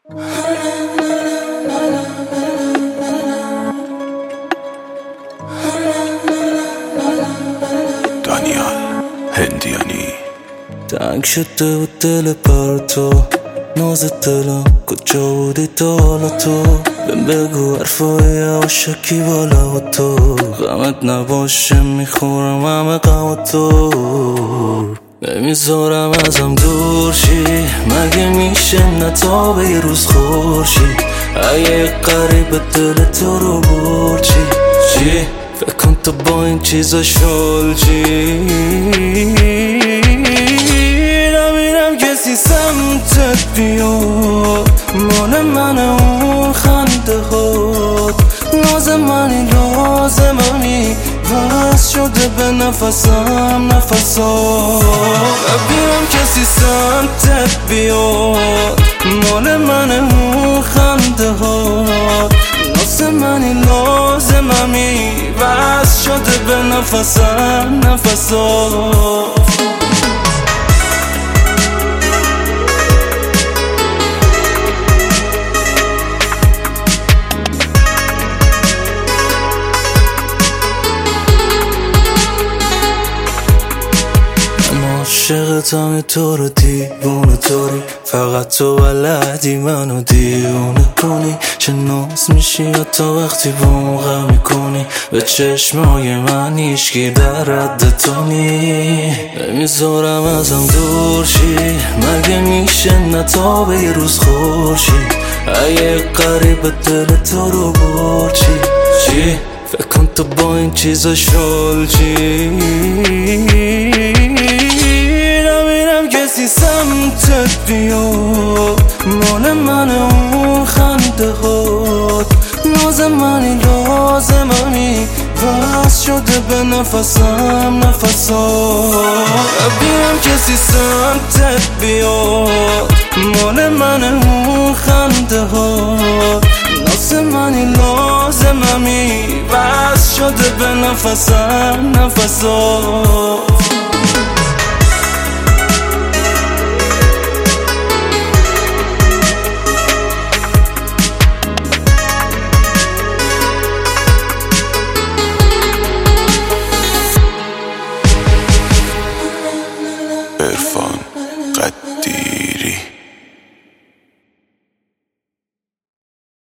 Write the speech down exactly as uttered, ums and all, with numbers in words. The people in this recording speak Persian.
دانیال هندیانی. تنگ شده بود دل پر تو، ناز دلم کجا بودی تا حالا تو؟ بهم بگو حرفای عاشقی بالا و تو، غمت نباشه میخورم همه غم تو، نمیذارم ازم دور شی، مگه میشه نتابه یه روز خورشید؟ اگه قریب دل تو رو برد چی؟ چی؟ فکر کن تو با این چیزا شل چی؟ نمیرم کسی سمتت بیاد، مال من اون خنده هات، ناز منی لازممی وز شده به نفسم نفسات. نمیرم کسی سمتت بیاد، مال من اون خنده هات، ناز منی لازممی وز شده به نفسم نفسات. عاشقتم تو رو دیوونه طوری، فقط تو بلدی منو دیوونه کنی، چه ناز میشی حتی وقتی با موقع میکنی، به چشمای من هیچکی در رد تو نی، نمیذارم ازم دور شی، مگه میشه نتابه یه روز خورشید؟ اگه قریب دل تو رو برد چی؟ چی؟ فکر کن تو با این چیزا شل چی؟ کسی سمتت بیاد، مال من اون خنده هات، ناز منی لازممی وز شده به نفسم نفسات. نبینم کسی سمتت بیاد، مال من اون خنده هات، ناز منی لازممی وز شده به نفسم نفسات.